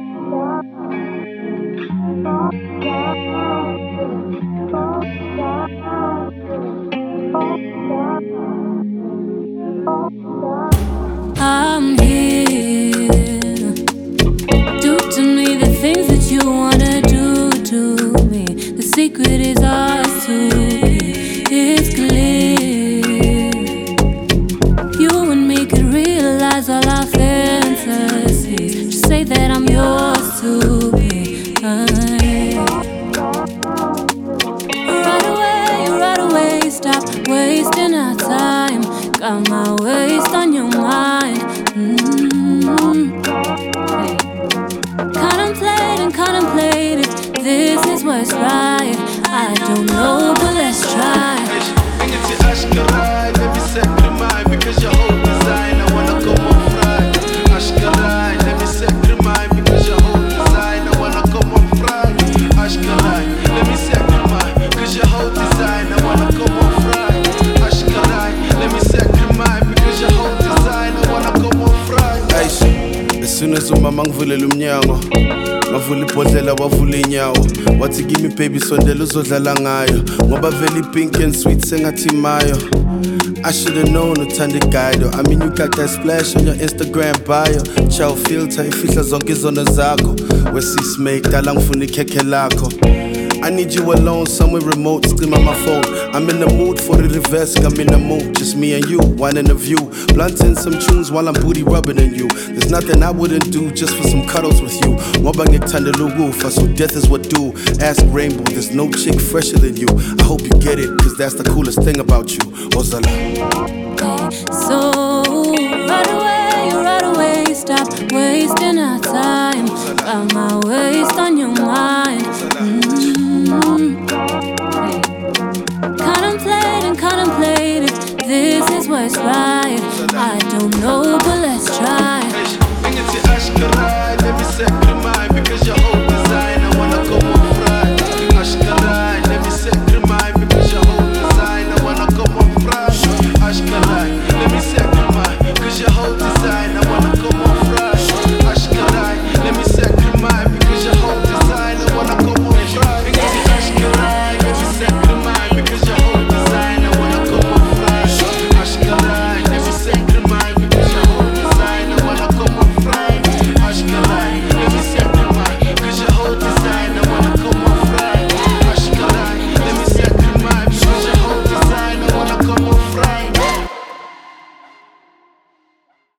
I'm here. Do to me the things that you wanna do to me. The secret is ours to be. It's clear. You and me could realize all our fantasies. Just say that I'm yours to be. Right away, stop wasting our time. Got my waist on your mind. Hey. Contemplate if this is what's right. I don't know, but let's try. Bring it to Ashkarai, let me set your mind because your whole design. I wanna go on fried. Ashkarai, let me set your mind because your whole design. I wanna go on fried. Ashkarai, let me set your mind because your whole design. I wanna go on fried. Ashkarai, let me set your mind because your whole design. I wanna go on fried. As soon as umama ngivulela umnyango ngavula ibhodlela wavula inyawo wathi kimi baby sondela uzodlala ngayo ngoba vele pink and sweet sengathi mayo. I should've known uthanda guy though. I mean you got that splash on your Instagram bio. Ciao filter ifihla zonke izono zakho wesismake dala ngifuna ikhekhe lakho. I need you alone, somewhere remote, scream on my phone. I'm in the mood for the reverse, I'm in the mood. Just me and you, one in the view. Blunting some tunes while I'm booty rubbing on you. There's nothing I wouldn't do just for some cuddles with you. Wabang tanda lugufa, so death is what do. Ask Rainbow, there's no chick fresher than you. I hope you get it, cause that's the coolest thing about you. Ozala. So, right away, stop wasting our time. Got my waist on your mind. Hey. Contemplate if this is what's right. I don't know, but let's try. Bring it to Ashkarai, let me set your mind because your whole